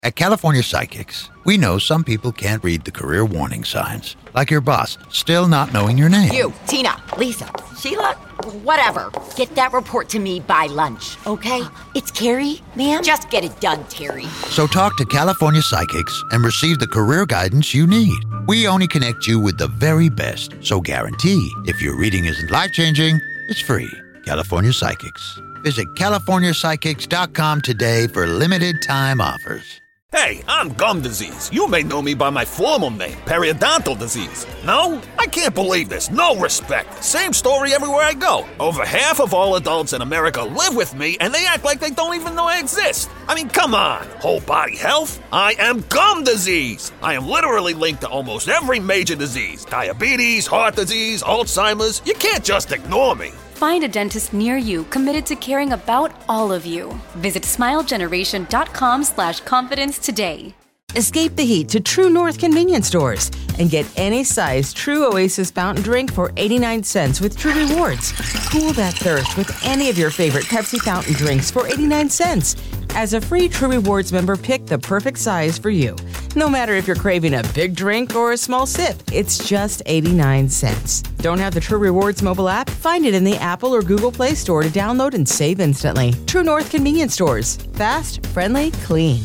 At California Psychics, we know some people can't read the career warning signs, like your boss still not knowing your name. You, Tina, Lisa, Sheila, whatever. Get that report to me by lunch, okay? It's Carrie, ma'am. Just get it done, Terry. So talk to California Psychics and receive the career guidance you need. We only connect you with the very best, so guarantee if your reading isn't life-changing, it's free. California Psychics. Visit CaliforniaPsychics.com today for limited time offers. Hey, I'm gum disease. You may know me by my formal name, periodontal disease. No? I can't believe this. No respect. Same story everywhere I go. Over half of all adults in America live with me, and they act like they don't even know I exist. I mean, come on. Whole body health? I am gum disease. I am literally linked to almost every major disease. Diabetes, heart disease, Alzheimer's. You can't just ignore me. Find a dentist near you committed to caring about all of you. Visit smilegeneration.com/confidence today. Escape the heat to True North convenience stores and get any size True Oasis fountain drink for 89 cents with True Rewards. Cool that thirst with any of your favorite Pepsi fountain drinks for 89 cents. As a free True Rewards member, pick the perfect size for you. No matter if you're craving a big drink or a small sip, it's just 89 cents. Don't have the True Rewards mobile app? Find it in the Apple or Google Play Store to download and save instantly. True North convenience stores. Fast, friendly, clean.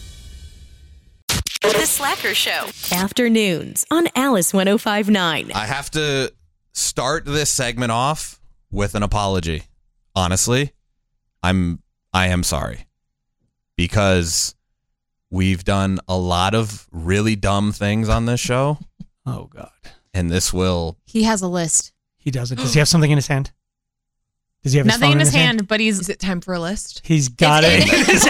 The Slacker Show. Afternoons on Alice 105.9. I have to start this segment off with an apology. Honestly, I am sorry. Because we've done a lot of really dumb things on this show. Oh, God. And this will... He has a list. He doesn't. Does he have something in his hand? Does he have nothing in his hand? hand? But Is it time for a list? He's got it.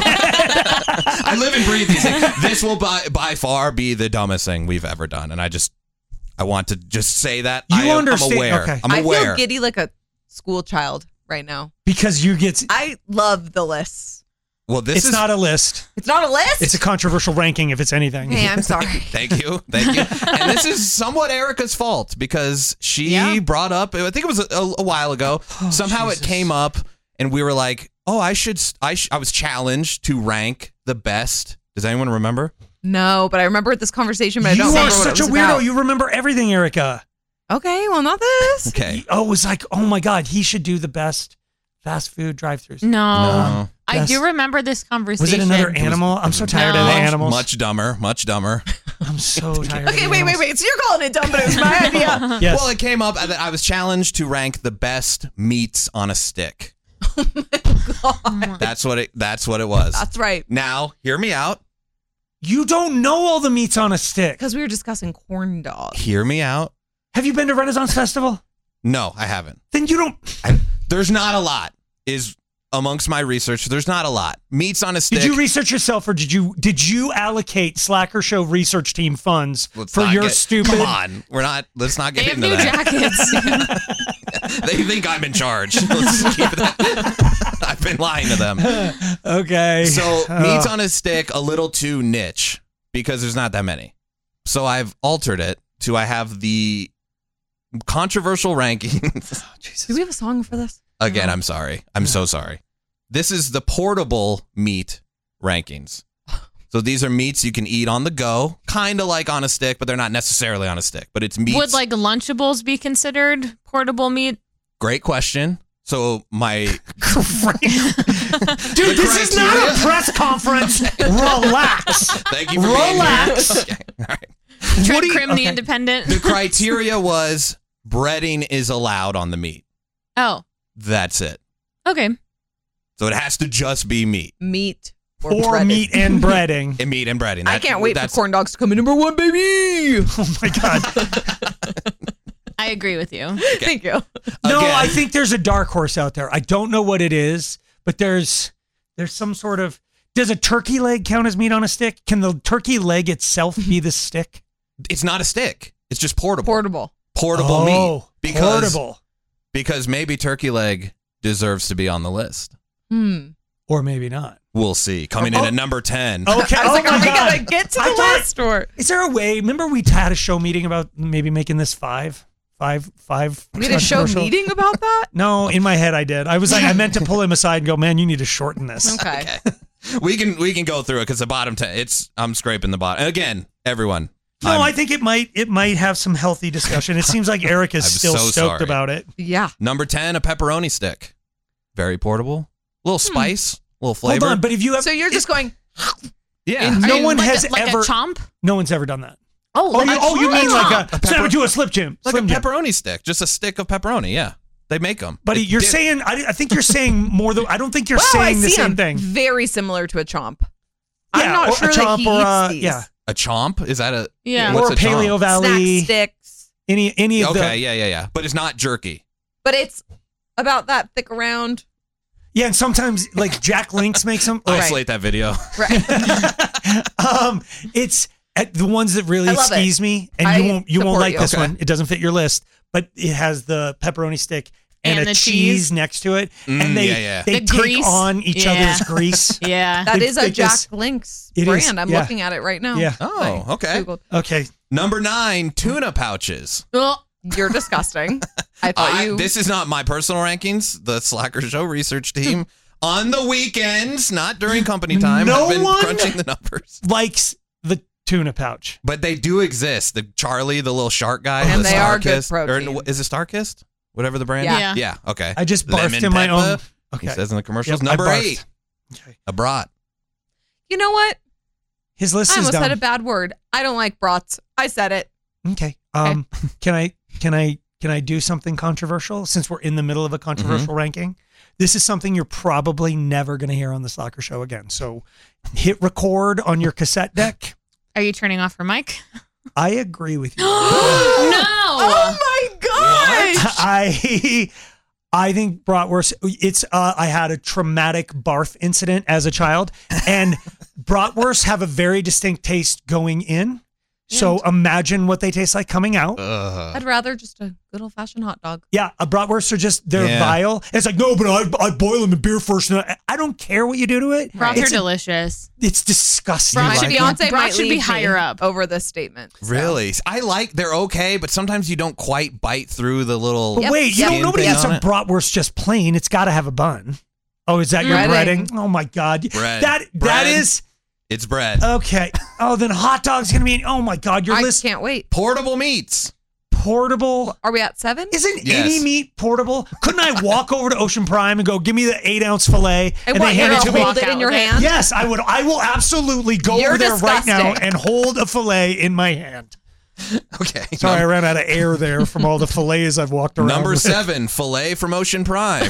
I live and breathe these things. This will by far be the dumbest thing we've ever done. And I want to just say that. I'm aware. Okay. I'm aware. I feel giddy like a school child right now. Because you get... I love the lists. Well, it's not a list. It's not a list? It's a controversial ranking if it's anything. Hey, I'm sorry. Thank you. And this is somewhat Erica's fault because she brought up, I think it was a while ago, somehow Jesus. It came up and we were like, oh, I was challenged to rank the best. Does anyone remember? No, but I remember this conversation, but I don't remember what it was about. You are such a weirdo. You remember everything, Erica. Okay, well, not this. Okay. It was like, oh my God, he should do the best fast food drive-thrus. No. I do remember this conversation. Was it another animal? I'm so tired of the animals. Much dumber. I'm so tired of Okay, wait. So you're calling it dumb, but it was my idea. Yes. Well, it came up that I was challenged to rank the best meats on a stick. Oh my God. That's what it was. That's right. Now, hear me out. You don't know all the meats on a stick. Because we were discussing corn dogs. Hear me out. Have you been to Renaissance Festival? No, I haven't. Then you don't... There's not a lot. Amongst my research, there's not a lot. Meats on a stick. Did you research yourself, or did you allocate Slacker Show research team funds for your stupid? Come on, let's not get into that. They have new jackets. They think I'm in charge. Let's keep it. I've been lying to them. Okay. So meats on a stick, a little too niche because there's not that many. So I've altered it to I have the controversial rankings. Oh, Jesus. Do we have a song for this? Again, I'm sorry. I'm so sorry. This is the portable meat rankings. So these are meats you can eat on the go, kind of like on a stick, but they're not necessarily on a stick. But it's meats. Would like Lunchables be considered portable meat? Great question. So my... Dude, this is not a press conference. Relax. Thank you for being here. Okay. All right. Trent Krim, the Independent. The criteria was breading is allowed on the meat. Oh. That's it. Okay. So it has to just be meat. Meat or meat and breading. And meat and breading. I can't wait for corn dogs to come in number 1, baby. Oh my God. I agree with you. Okay. Thank you. No, I think there's a dark horse out there. I don't know what it is, but there's some sort of... Does a turkey leg count as meat on a stick? Can the turkey leg itself be the stick? It's not a stick. It's just portable. Portable meat. Portable. Because maybe turkey leg deserves to be on the list. Or maybe not. We'll see. Coming in at number 10. Okay. I was like, are we going to get to the list? Or? Is there a way? Remember we had a show meeting about maybe making this 5 Five. We had a show controversial- meeting about that? No, in my head I did. I was like, I meant to pull him aside and go, man, you need to shorten this. Okay. We can go through it because the bottom 10. I'm scraping the bottom again. Everyone. No, I think it might have some healthy discussion. It seems like Eric is I'm still so stoked sorry. about it. Yeah. Number 10, a pepperoni stick. Very portable. Little spice, little flavor. Hold on, but if you have, So you're just going, Yeah. no Are you one like has a, like ever. a chomp? No one's ever done that. oh, You mean like a snap pepper- it to a Slip Jim? Like Slim a Jim. pepperoni stick. Just a stick of pepperoni. Yeah. They make them. Buddy, you're saying. I think you're saying more than. I don't think you're Wow, saying I the see same him. thing. Very similar to a chomp. Yeah, I'm not or sure a that chomp he or eats a these. yeah, a chomp? Is that a Yeah. What's or a chomp? Paleo Valley. Snack sticks. Any of the. Okay, yeah. But it's not jerky. But it's about that thick around. Yeah, and sometimes like Jack Links makes them. Isolate that video. Right. It's the ones that really I love skeeze it. me, and I you won't support like you. this Okay. one. It doesn't fit your list, but it has the pepperoni stick and And a the cheese cheese. next to it, and they yeah. they The take grease. on each Yeah. other's grease. Yeah. That They- is a they Jack just- Links It is, brand. I'm yeah. looking at it right now. Yeah. Oh, okay. Googled. Okay. Number 9, tuna pouches. Ugh. You're disgusting. I thought you. This is not my personal rankings. The Slacker Show research team on the weekends, not during company time, No have been one- crunching the numbers. Likes the tuna pouch. But they do exist. The Charlie, the little shark guy, And the they are good Starkist, protein. Or is it Starkist? Whatever the brand. Yeah. is? Yeah. Okay. I just barfed Lemon in my pepper, own. He Okay. says in the commercials. Yep, I Number barfed. 8, Okay. a brat. You know what? His list I is almost done. said a bad word. I don't like brats. I said it. Okay. Can I do something controversial since we're in the middle of a controversial Mm-hmm. ranking? This is something you're probably never going to hear on the Slacker Show again. So hit record on your cassette deck. Are you turning off your mic? I agree with you. No. Oh my gosh! I think bratwurst. It's I had a traumatic barf incident as a child, and bratwurst have a very distinct taste going in. So imagine what they taste like coming out. I'd rather just a good old fashioned hot dog. Yeah, a bratwurst are just, they're Yeah. vile. And it's like, no, but I boil them in beer first. And I don't care what you do to it. Brats are It's, delicious. it's disgusting. Brats should Like, be Beyonce Brats might should be leave me higher up. over this statement. so. Really? They're okay, but sometimes you don't quite bite through the little. But Yep. wait, you Yep. know, nobody Skin eats thing a on it. bratwurst just plain. It's got to have a bun. Oh, is that your Breading. breading? Oh my God. Bread. That Bread. is, It's bread. okay. Oh, then hot dog's going to be, oh my God, your I list, can't wait. Portable meats. portable. Are we at 7? Isn't Yes. any meat portable? Couldn't I walk over to Ocean Prime and go, give me the 8-ounce filet And they what, you're hand it going to to me? hold it in your Walk out hand? Yes, I would. I will absolutely go You're over there right now disgusting. and hold a fillet in my hand. Okay. Sorry, I ran out of air there from all the fillets I've walked around Number with. 7, filet from Ocean Prime.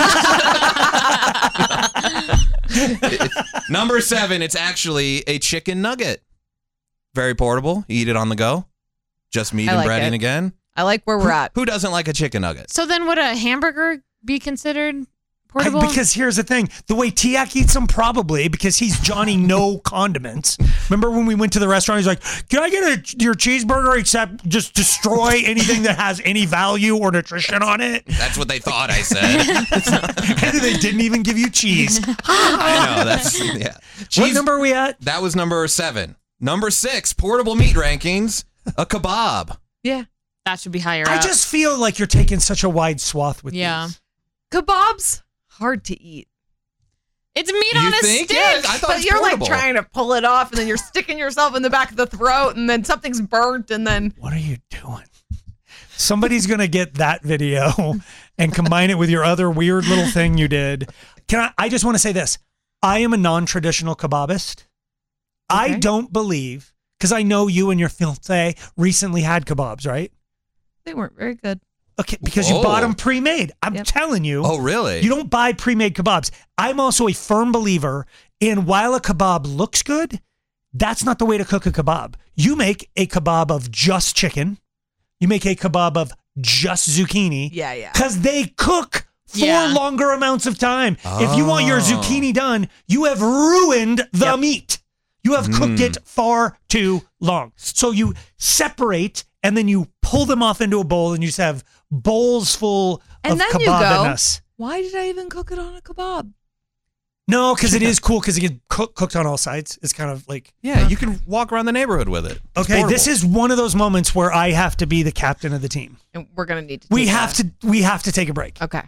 Number 7, it's actually a chicken nugget. Very portable. You eat it on the go. Just meat I and like breading it. again. I like where we're at. Who doesn't like a chicken nugget? So then would a hamburger be considered portable? Because here's the thing. The way Tiak eats them, probably, because he's Johnny no condiments. Remember when we went to the restaurant, he's like, can I get your cheeseburger except just destroy anything that has any value or nutrition on it? That's what they thought I said. And they didn't even give you cheese. I know. That's, yeah. What Cheese- number are we at? That was number 7. Number 6, portable meat rankings, a kebab. Yeah. that should be higher I up. just feel like you're taking such a wide swath with Yeah. these. Kebabs, hard to eat. It's meat You on a think? stick. Yeah, I thought But it's you're portable. like trying to pull it off, and then you're sticking yourself in the back of the throat, and then something's burnt, and then What are you doing? Somebody's going to get that video and combine it with your other weird little thing you did. I just want to say this. I am a non-traditional kebabist. I Okay. don't believe, because I know you and your fiancé recently had kebabs, right? they weren't very good. Okay, because you Whoa. bought them pre-made. I'm Yep. telling you. Oh, really? You don't buy pre-made kebabs. I'm also a firm believer in while a kebab looks good, that's not the way to cook a kebab. You make a kebab of just chicken. You make a kebab of just zucchini. Yeah, yeah. Because they cook for Yeah. longer amounts of time. If you want your zucchini done, you have ruined the meat. You have cooked it far too long. So you separate and then you pull them off into a bowl and you just have bowls full And of then you go, kebabiness. why did I even cook it on a kebab? No, because it is cool because it gets cooked on all sides. It's kind of like Yeah, you can walk around the neighborhood with it. It's okay. portable. This is one of those moments where I have to be the captain of the team. And we're gonna need to. We have to take a break. Okay.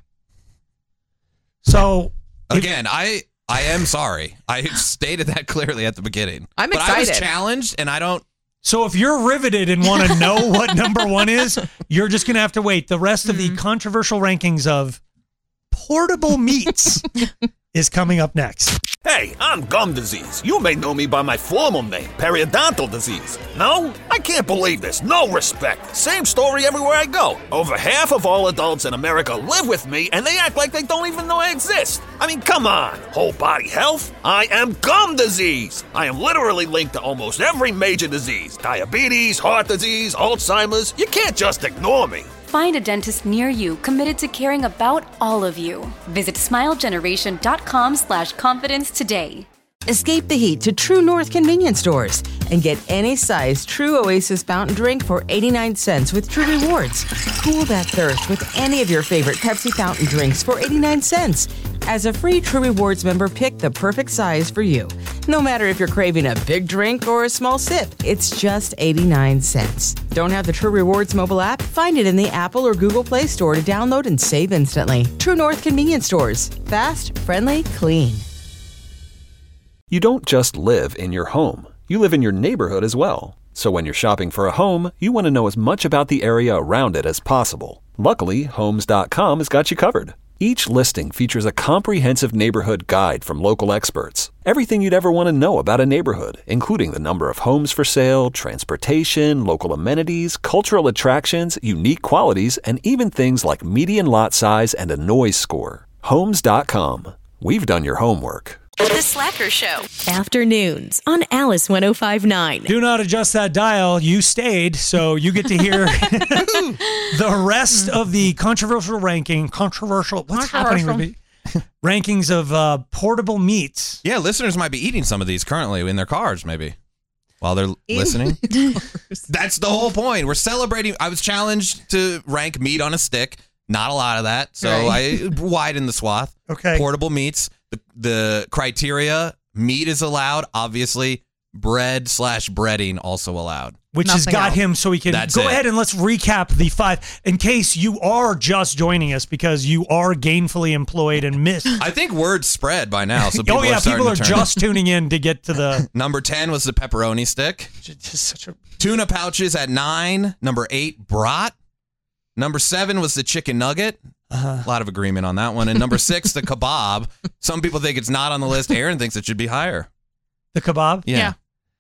So Again, I am sorry. I stated that clearly at the beginning. I'm but I was excited. challenged, and I don't. So if you're riveted and want to know what number one is, you're just going to have to wait. The rest of the controversial rankings of portable meats is coming up next. Hey, I'm gum disease. You may know me by my formal name, periodontal disease. No? I can't believe this. No respect. Same story everywhere I go. Over half of all adults in America live with me, and they act like they don't even know I exist. I mean, come on. Whole body health? I am gum disease. I am literally linked to almost every major disease. Diabetes, heart disease, Alzheimer's. You can't just ignore me. Find a dentist near you committed to caring about all of you. Visit smilegeneration.com/confidence today. Escape the heat to True North convenience stores and get any size True Oasis fountain drink for 89 cents with True Rewards. Cool that thirst with any of your favorite Pepsi fountain drinks for 89 cents. As a free True Rewards member, pick the perfect size for you. No matter if you're craving a big drink or a small sip, it's just 89 cents. Don't have the True Rewards mobile app? Find it in the Apple or Google Play Store to download and save instantly. True North convenience stores. Fast, friendly, clean. You don't just live in your home. You live in your neighborhood as well. So when you're shopping for a home, you want to know as much about the area around it as possible. Luckily, Homes.com has got you covered. Each listing features a comprehensive neighborhood guide from local experts. Everything you'd ever want to know about a neighborhood, including the number of homes for sale, transportation, local amenities, cultural attractions, unique qualities, and even things like median lot size and a noise score. Homes.com. We've done your homework. The Slacker Show. Afternoons on Alice 105.9. Do not adjust that dial. You stayed, so you get to hear the rest of the controversial ranking. What's happening with me? Rankings of portable meats. Yeah, listeners might be eating some of these currently in their cars, maybe, while they're listening. That's the whole point. We're celebrating. I was challenged to rank meat on a stick. Not a lot of that, so I widened the swath. Okay. Portable meats. The criteria, meat is allowed, obviously. Bread/breading also allowed. Which has got him so he can go ahead and let's recap the 5 in case you are just joining us because you are gainfully employed and missed. I think word spread by now. So people people are just tuning in to get to the... Number 10 was the pepperoni stick. Tuna pouches at 9. Number 8, brat. Number 7 was the chicken nugget. A lot of agreement on that one. And number 6, the kebab. Some people think it's not on the list. Aaron thinks it should be higher. The kebab? Yeah.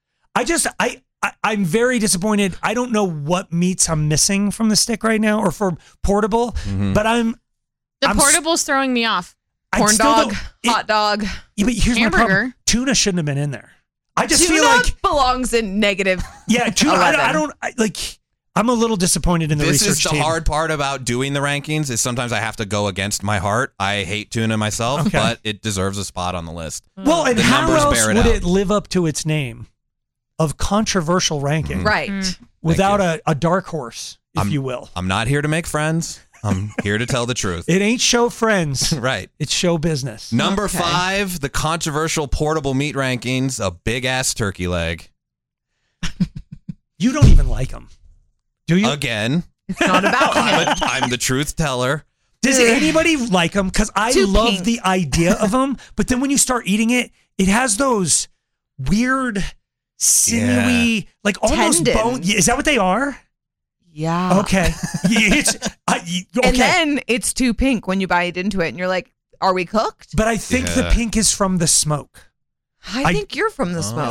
I'm very disappointed. I don't know what meats I'm missing from the stick right now or for portable, but The portable's throwing me off. Corn dog, hot dog. Yeah, but here's my problem. Hamburger. Tuna shouldn't have been in there. I just Tuna feel like belongs in negative. Yeah, tuna. 11. I'm a little disappointed in the This research is the team. hard part about doing the rankings is sometimes I have to go against my heart. I hate tuna myself, but it deserves a spot on the list. Well, and the how numbers else bear it would out. it live up to its name of controversial ranking? Right. Without a dark horse, if you will. I'm not here to make friends. I'm here to tell the truth. It ain't show friends. Right. It's show business. Number 5, the controversial portable meat rankings, a big-ass turkey leg. You don't even like them. Do you? Again. It's not about him. I'm the truth teller. Does anybody like them? Because I Too love pink. the idea of them, but then when you start eating it, it has those weird, sinewy, like almost Tendon. bone. Is that what they are? Yeah. Okay. Okay. And then it's too pink when you bite into it, and you're like, "Are we cooked?" But I think the pink is from the smoke. I think you're from the smoke.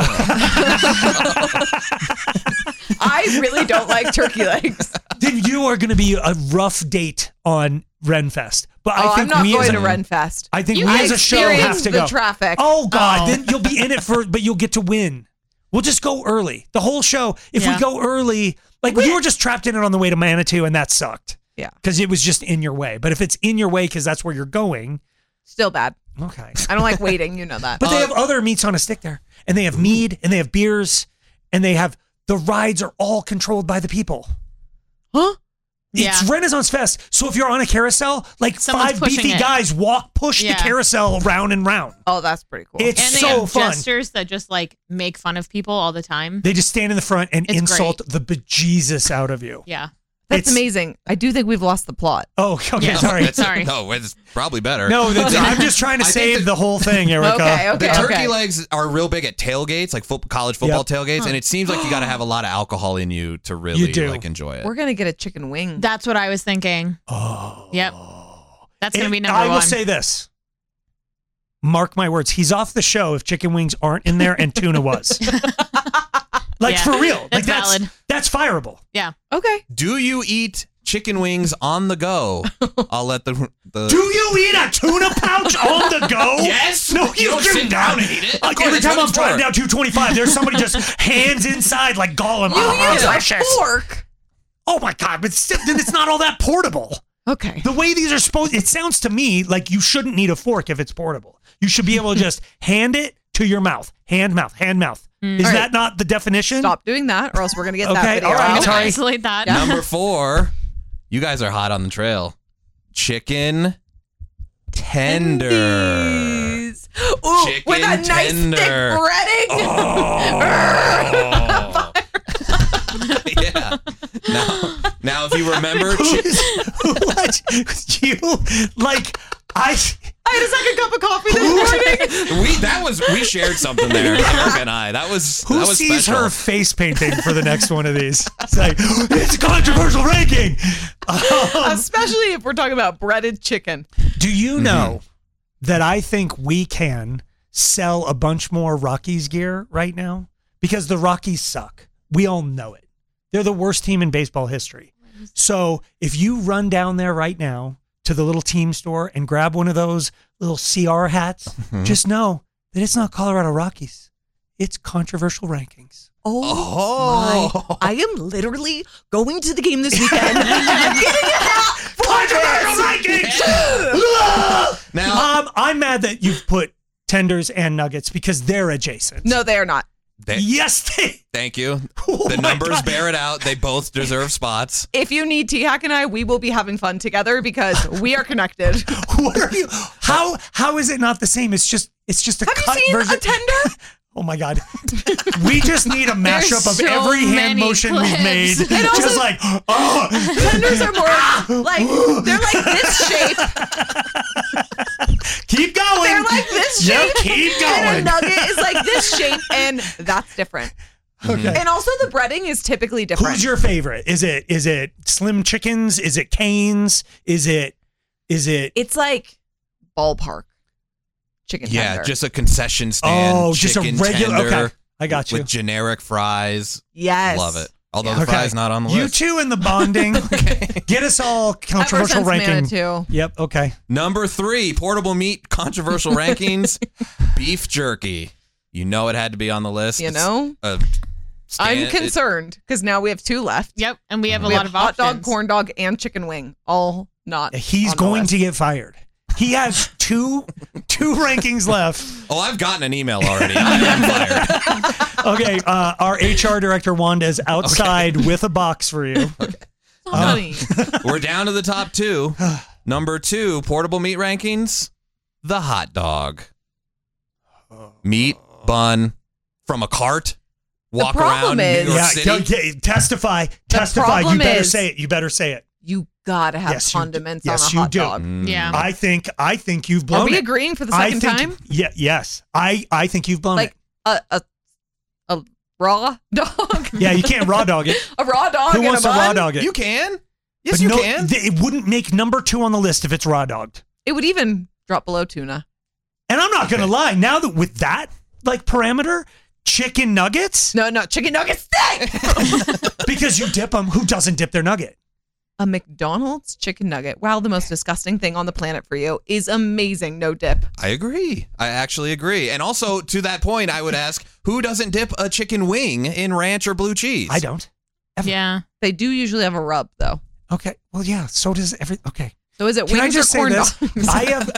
I really don't like turkey legs. Then you are going to be a rough date on Renfest. But I think I'm not we going as to a, Renfest. I think You we as a show have experienced to the go. traffic. Oh God, then you'll be in it but you'll get to win. We'll just go early. The whole show. If we go early, like you were just trapped in it on the way to Manitou, and that sucked. Yeah, because it was just in your way. But if it's in your way because that's where you're going, still bad. Okay, I don't like waiting. You know that. But they have other meats on a stick there, and they have mead, and they have beers, and they have the rides are all controlled by the people. Huh? It's Renaissance Fest. So if you're on a carousel, like Someone's 5 pushing beefy it. guys push the carousel round and round. Oh, that's pretty cool. It's And they so have fun. jesters that just like make fun of people all the time. They just stand in the front and It's insult the bejesus out of you. Yeah. That's amazing. I do think we've lost the plot. Oh, okay. Sorry. Sorry. No, it's probably better. No, I'm just trying to save the whole thing, Erica. The turkey legs are real big at tailgates, like college football tailgates, and it seems like you got to have a lot of alcohol in you to really like enjoy it. We're gonna get a chicken wing. That's what I was thinking. Oh. Yep. That's going to be number I one. will say this. Mark my words. He's off the show if chicken wings aren't in there and tuna was. Yeah, for real. that's valid. That's fireable. Yeah. Okay. Do you eat chicken wings on the go? I'll let the Do you eat a tuna pouch on the go? Yes. No, You don't do sit not. down and eat it. Like, Of course, every time I'm that's what driving it's down 225, there's somebody just hands inside like Gollum. You use a precious. fork. Oh my God, but still, then it's not all that portable. Okay. The way these are supposed, it sounds to me like you shouldn't need a fork if it's portable. You should be able to just hand it to your mouth. Hand, mouth. Is All that right. not the definition? Stop doing that, or else we're gonna get that Okay, video all right, out. sorry. Isolate that. Number 4. You guys are hot on the trail. Chicken tender. Tendies. Ooh, Chicken with a nice thick tender. breading. Oh. Yeah. Now, if you remember, What? You, like, I had a second cup of coffee this morning. we shared something there, Erica and I. That was who that was sees special. her face painting for the next one of these? It's like, it's a controversial ranking. Especially if we're talking about breaded chicken. Do you know that I think we can sell a bunch more Rockies gear right now? Because the Rockies suck. We all know it. They're the worst team in baseball history. So if you run down there right now to the little team store and grab one of those little CR hats, just know that it's not Colorado Rockies. It's controversial rankings. Oh my. I am literally going to the game this weekend. I'm getting a hat. Controversial rankings! Now, I'm mad that you've put tenders and nuggets because they're adjacent. No, they are not. Yes, they. Thank you. Oh The my numbers God. bear it out. They both deserve spots. If you need T-Hack and I, we will be having fun together because we are connected. What are you? How is it not the same? It's just a Have cut you seen version. a tender? Oh my God. We just need a mashup of so every hand many motion we've made. clips. And also- Just like, oh. Tenders are more like, they're like this shape. Keep going. They're like this shape. Yep, keep And a going. nugget is like this shape, and that's different. Okay. And also the breading is typically different. Who's your favorite? Is it Slim Chickens? Is it Cane's? Is it It's like ballpark chicken Yeah, tender. just a concession stand. Oh, just a chicken regular- tender okay, I got you. With generic fries. Yes. Love it. Although Yeah. the fries not on the You list. two in the bonding. Get us all controversial Ever since ranking. Manitou. Yep. Okay. Number 3, portable meat controversial rankings. Beef jerky. You know it had to be on the list. You know? I'm concerned because now we have 2 left. Yep. And we have a We lot have of hot dog, options. corn dog, and chicken wing. All not. He's on the going list. to get fired. He has two rankings left. Oh, I've gotten an email already. I am fired. Okay, our HR director Wanda is outside with a box for you. Honey. We're down to the top 2. Number 2, portable meat rankings. The hot dog. Meat, bun, from a cart. Walk problem around is- New York Yeah, City. testify. The You problem better is- say it. You better say it. You gotta have Yes, you do. condiments Yes, on a you hot do. dog. Yeah. I think you've blown Are we it. agreeing for the I second think- time? Yeah. Yes. I think you've blown Like it. a raw dog? Yeah, you can't raw dog it. A raw dog Who in wants a to bun? raw dog it? You can. Yes, But you no, can. It wouldn't make number 2 on the list if it's raw dogged. It would even drop below tuna. And I'm not gonna lie. Now that with that like parameter, chicken nuggets, No, chicken nuggets stink! because you dip them. Who doesn't dip their nugget? A McDonald's chicken nugget, wow, the most disgusting thing on the planet for you, is amazing. No dip. I agree. I actually agree. And also, to that point, I would ask, who doesn't dip a chicken wing in ranch or blue cheese? I don't. Yeah. They do usually have a rub, though. Okay. Well, yeah. So does every. Okay. So is it Can wings I just or say corn this? dogs?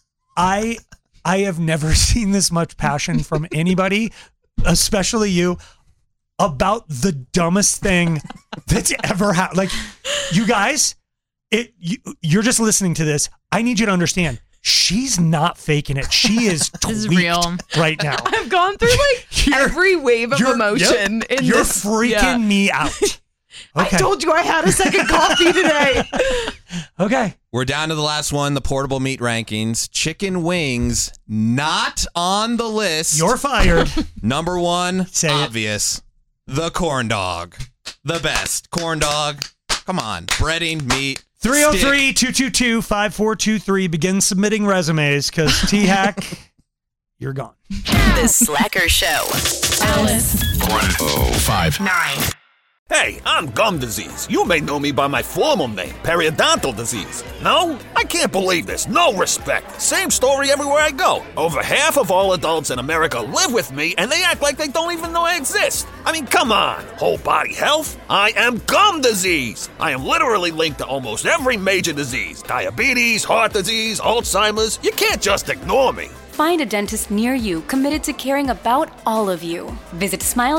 I have never seen this much passion from anybody, especially you, about the dumbest thing that's ever happened. Like, You guys, you're just listening to this. I need you to understand. She's not faking it. She is tweaked real right now. I've gone through every wave of emotion. You're freaking me out. Okay. I told you I had a second coffee today. Okay. We're down to the last one, the portable meat rankings. Chicken wings, not on the list. You're fired. Number one, Say obvious. The corn dog. The best. Corn dog. Come on. Breading, meat. 303-222-5423. Begin submitting resumes because T-Hack, you're gone. The Slacker Show. Alice. 1059. Hey, I'm gum disease. You may know me by my formal name, periodontal disease. No? I can't believe this. No respect. Same story everywhere I go. Over half of all adults in America live with me, and they act like they don't even know I exist. I mean, come on. Whole body health? I am gum disease. I am literally linked to almost every major disease. Diabetes, heart disease, Alzheimer's. You can't just ignore me. Find a dentist near you committed to caring about all of you. Visit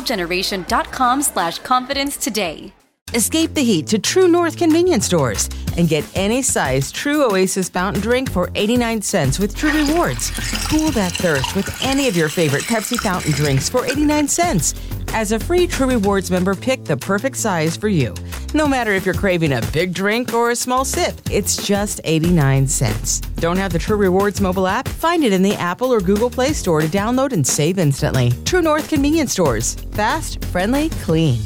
smilegeneration.com/confidence today. Escape the heat to True North convenience stores and get any size True Oasis fountain drink for 89 cents with True Rewards. Cool that thirst with any of your favorite Pepsi fountain drinks for 89 cents. As a free True Rewards member, pick the perfect size for you. No matter if you're craving a big drink or a small sip, it's just 89 cents. Don't have the True Rewards mobile app? Find it in the Apple or Google Play Store to download and save instantly. True North convenience stores. Fast, friendly, clean.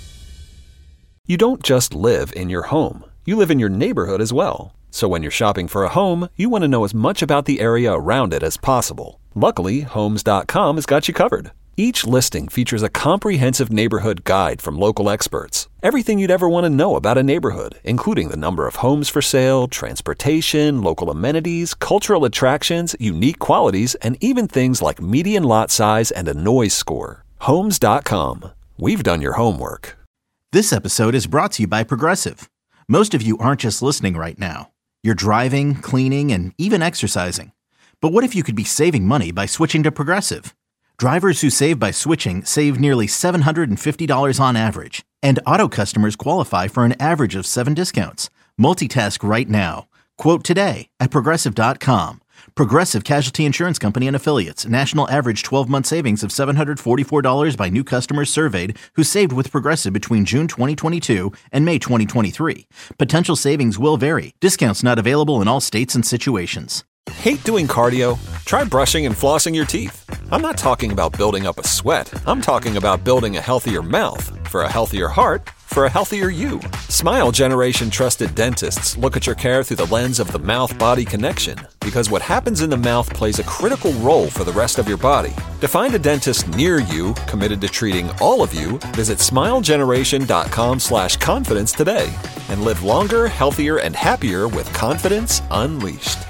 You don't just live in your home. You live in your neighborhood as well. So when you're shopping for a home, you want to know as much about the area around it as possible. Luckily, Homes.com has got you covered. Each listing features a comprehensive neighborhood guide from local experts. Everything you'd ever want to know about a neighborhood, including the number of homes for sale, transportation, local amenities, cultural attractions, unique qualities, and even things like median lot size and a noise score. Homes.com. We've done your homework. This episode is brought to you by Progressive. Most of you aren't just listening right now. You're driving, cleaning, and even exercising. But what if you could be saving money by switching to Progressive? Drivers who save by switching save nearly $750 on average. And auto customers qualify for an average of 7 discounts. Multitask right now. Quote today at Progressive.com. Progressive Casualty Insurance Company and Affiliates. National average 12-month savings of $744 by new customers surveyed who saved with Progressive between June 2022 and May 2023. Potential savings will vary. Discounts not available in all states and situations. Hate doing cardio? Try brushing and flossing your teeth. I'm not talking about building up a sweat. I'm talking about building a healthier mouth. For a healthier heart, for a healthier you. Smile Generation trusted dentists look at your care through the lens of the mouth-body connection, because what happens in the mouth plays a critical role for the rest of your body. To find a dentist near you committed to treating all of you, visit smilegeneration.com/confidence today and live longer, healthier, and happier with confidence unleashed.